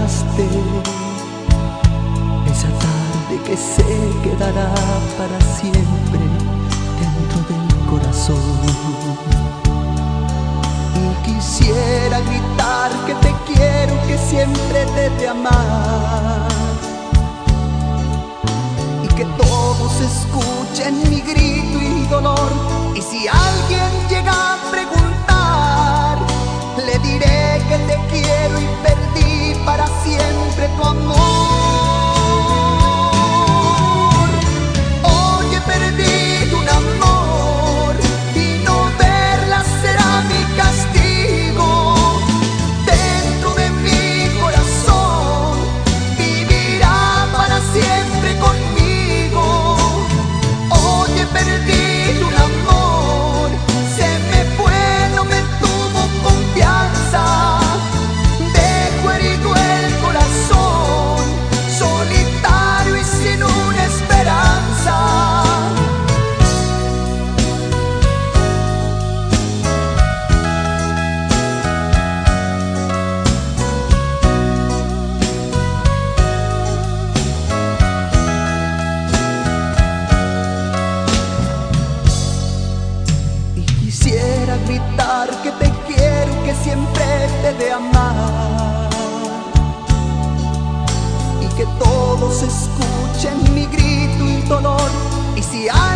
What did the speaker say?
llegaste, esa tarde que se quedará para siempre dentro del corazón. Y quisiera gritar que te quiero, que siempre te he de amar, y que todos escuchen mi grito y dolor. Y si alguien llega a preguntar, le diré que te quiero y perdí para siempre tu amor. Hoy he perdido un amor y no verla será mi castigo. Dentro de mi corazón vivirá para siempre conmigo. Hoy he perdido un amor, se me fue, no me tuvo confianza. Dejo herido el corazón, solitario y sin una esperanza. Y quisiera gritar que te quiero, que siempre te he de amar, y que todos escuchen mi grito y dolor. Y si hay